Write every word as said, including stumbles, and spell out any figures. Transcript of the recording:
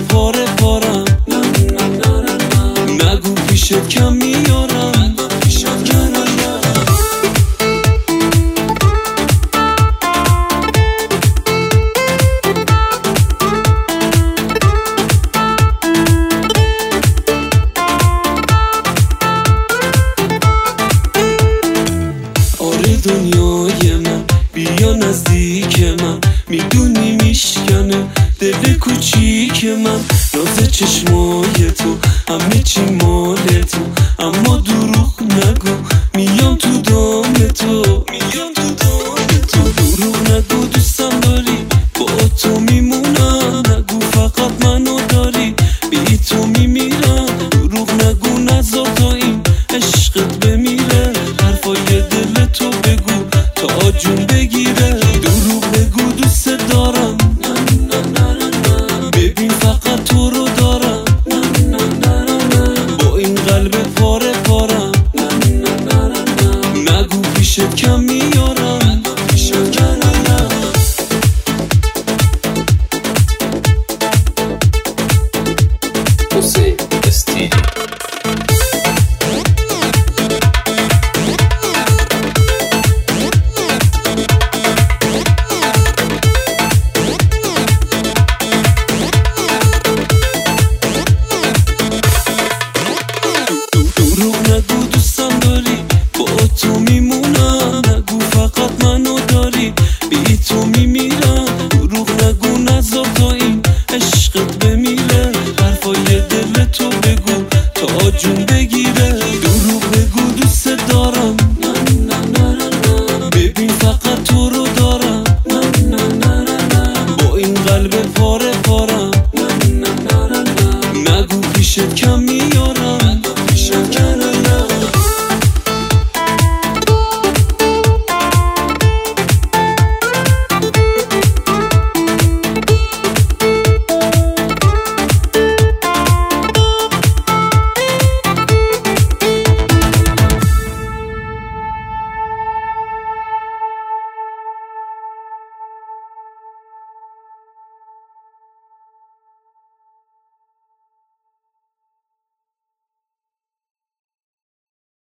پاره پارم، نگو پیشت کم میارم. آره دنیای من بیا نزدیک من، میدونی میشکنه دل کوچیک من. ناز چشمای تو همه چی مال تو، اما دروغ نگو میام تو دام تو، میام تو دام تو. دروغ نگو دوستم داری با تو میمونم، نگو فقط منو داری بی تو میمیرم. دروغ نگو نذار تا این عشقت بمیره، حرفای دل تو بگو تا جون بگیره. دروغ بگو دوست دارم، ببین فقط تو رو دارم، با این قلب پاره پارم. نگو پیشت کم میارم. حسین استیلی نگو دوستم داری با تو میمونم، نگو فقط منو داری بی تو میمیرم. دروغ نگو نذار تا این عشقت بمیره، حرفای دل تو بگو تا جون بگیره. دروغ بگو دوست دارم، ببین فقط تو رو دارم، با این قلب پاره پارم. نگو پیشت کم میارم.